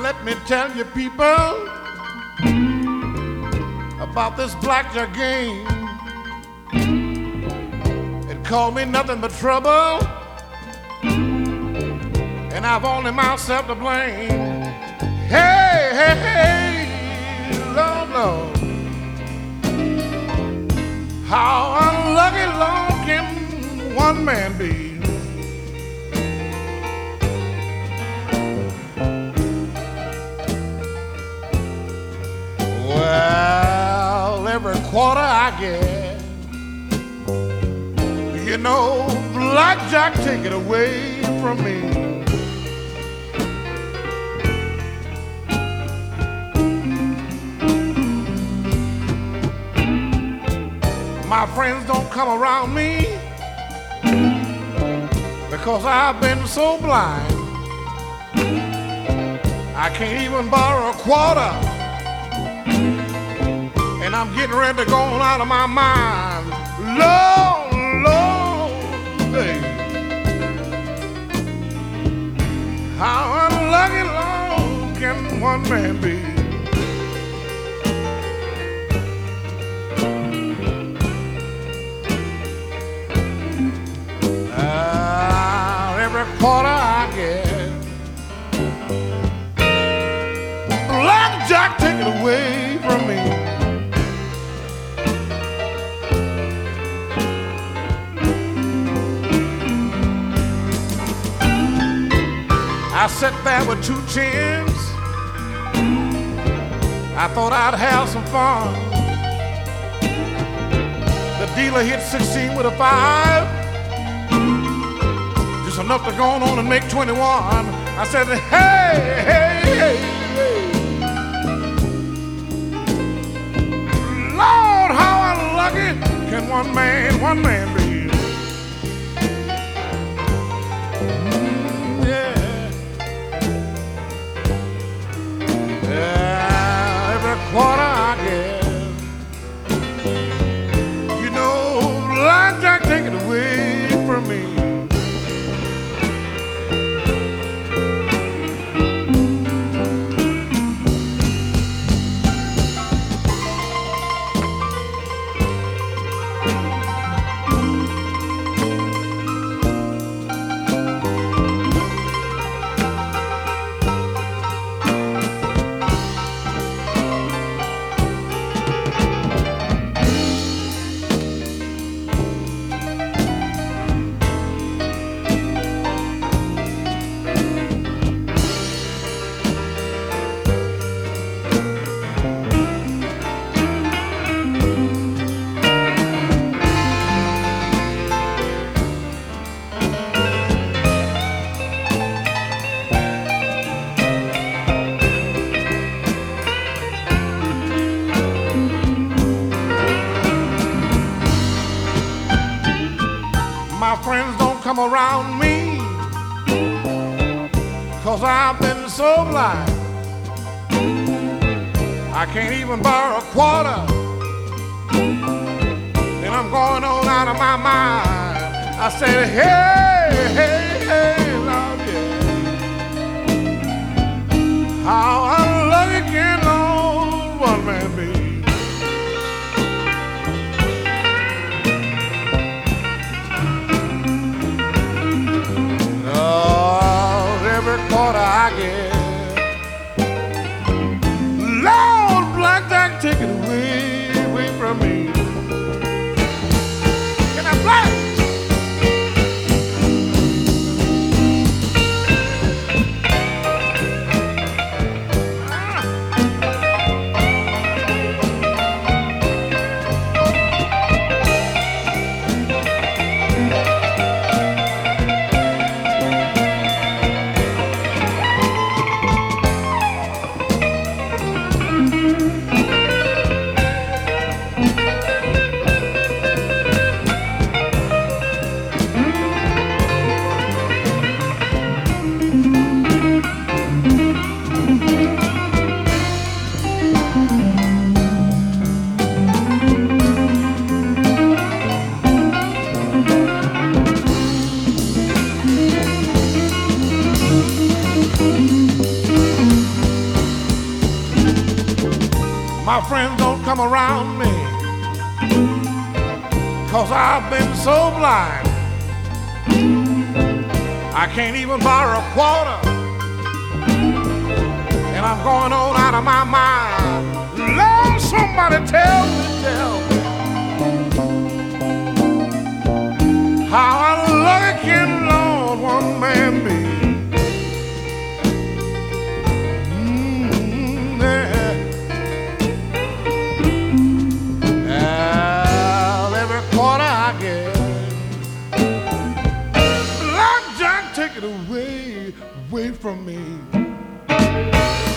let me tell you people about this blackjack game. It caused me nothing but trouble, and I've only myself to blame. Hey, hey, hey, Lord, Lord, how unlucky, Lord, can one man be? Well, every quarter I get, you know, blackjack take it away from me. My friends don't come around me because I've been so blind. I can't even borrow a quarter, and I'm getting ready to go on out of my mind. Lord, Lord, baby, how unlucky, Lord, can one man be? Every quarter I get, blackjack take it away from me. I sat there with 2 chins. I thought I'd have some fun. The dealer hit 16 with a 5. Just enough to go on and make 21. I said, hey, hey, hey, hey. Lord, how unlucky can one man be? Quarter I get, you know, blackjack take it away from me. My friends don't come around me 'cause I've been so blind. I can't even borrow a quarter, and I'm going on out of my mind. I said, hey, hey, hey, Lord, yeah. How unlucky can Lord one man be? Quarter I get, Lord, blackjack take it away from me. Can I play? my friends don't come around me, 'cause I've been so blind I can't even borrow a quarter, and I'm going on out of my mind. Lord, somebody tell me how unlucky can Lord one man be? Well, every quarter I get, Lord Jack, take it away from me.